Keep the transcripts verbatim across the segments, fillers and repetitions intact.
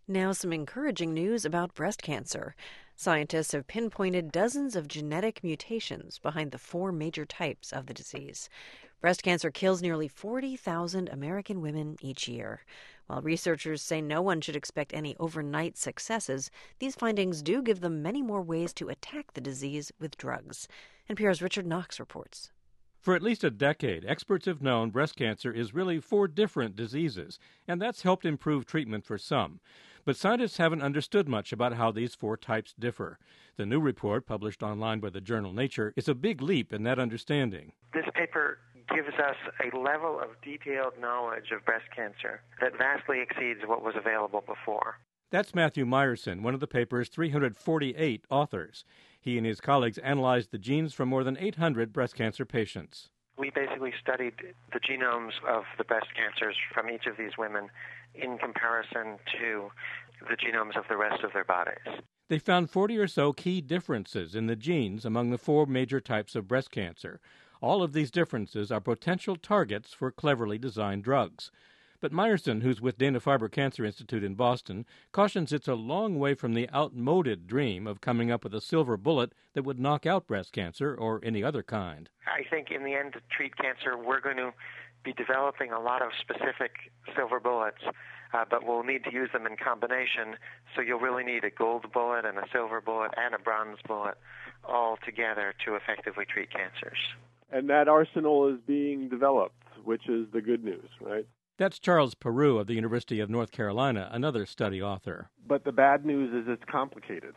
Now, some encouraging news about breast cancer. Scientists have pinpointed dozens of genetic mutations behind the four major types of the disease. Breast cancer kills nearly forty thousand American women each year. While researchers say no one should expect any overnight successes, these findings do give them many more ways to attack the disease with drugs. N P R's Richard Knox reports. For at least a decade, experts have known breast cancer is really four different diseases, and that's helped improve treatment for some. But scientists haven't understood much about how these four types differ. The new report, published online by the journal Nature, is a big leap in that understanding. This paper gives us a level of detailed knowledge of breast cancer that vastly exceeds what was available before. That's Matthew Meyerson, one of the paper's three hundred forty-eight authors. He and his colleagues analyzed the genes from more than eight hundred breast cancer patients. We basically studied the genomes of the breast cancers from each of these women in comparison to the genomes of the rest of their bodies. They found forty or so key differences in the genes among the four major types of breast cancer. All of these differences are potential targets for cleverly designed drugs. But Meyerson, who's with Dana-Farber Cancer Institute in Boston, cautions it's a long way from the outmoded dream of coming up with a silver bullet that would knock out breast cancer or any other kind. I think in the end, to treat cancer, we're going to be developing a lot of specific silver bullets, uh, but we'll need to use them in combination, so you'll really need a gold bullet and a silver bullet and a bronze bullet all together to effectively treat cancers. And that arsenal is being developed, which is the good news, right? That's Charles Peru of the University of North Carolina, another study author. But the bad news is it's complicated,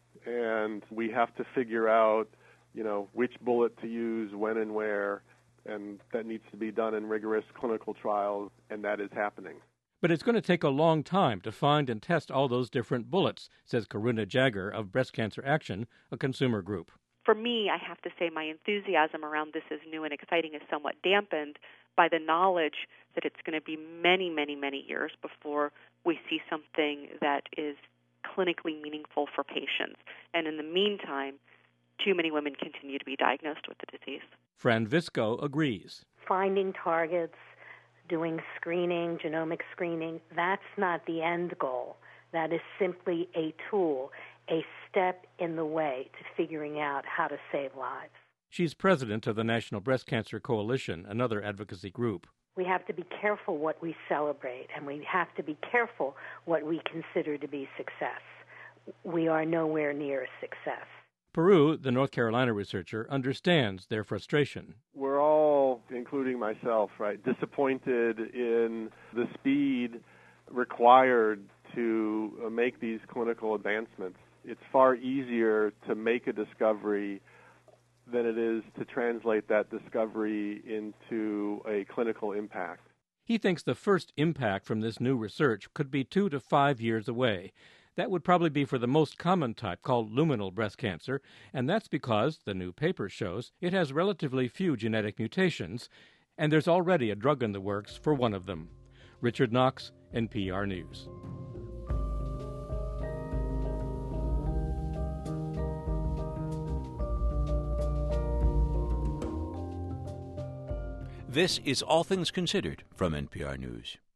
and we have to figure out, you know, which bullet to use, when and where, and that needs to be done in rigorous clinical trials, and that is happening. But it's going to take a long time to find and test all those different bullets, says Karuna Jagger of Breast Cancer Action, a consumer group. For me, I have to say my enthusiasm around this as new and exciting is somewhat dampened by the knowledge that it's going to be many, many, many years before we see something that is clinically meaningful for patients. And in the meantime, too many women continue to be diagnosed with the disease. Fran Visco agrees. Finding targets, doing screening, genomic screening, that's not the end goal. That is simply a tool, a step in the way to figuring out how to save lives. She's president of the National Breast Cancer Coalition, another advocacy group. We have to be careful what we celebrate, and we have to be careful what we consider to be success. We are nowhere near success. Peru, the North Carolina researcher, understands their frustration. We're all, including myself, right, disappointed in the speed required to make these clinical advancements. It's far easier to make a discovery than it is to translate that discovery into a clinical impact. He thinks the first impact from this new research could be two to five years away. That would probably be for the most common type, called luminal breast cancer, and that's because, the new paper shows, it has relatively few genetic mutations, and there's already a drug in the works for one of them. Richard Knox, N P R News. This is All Things Considered from N P R News.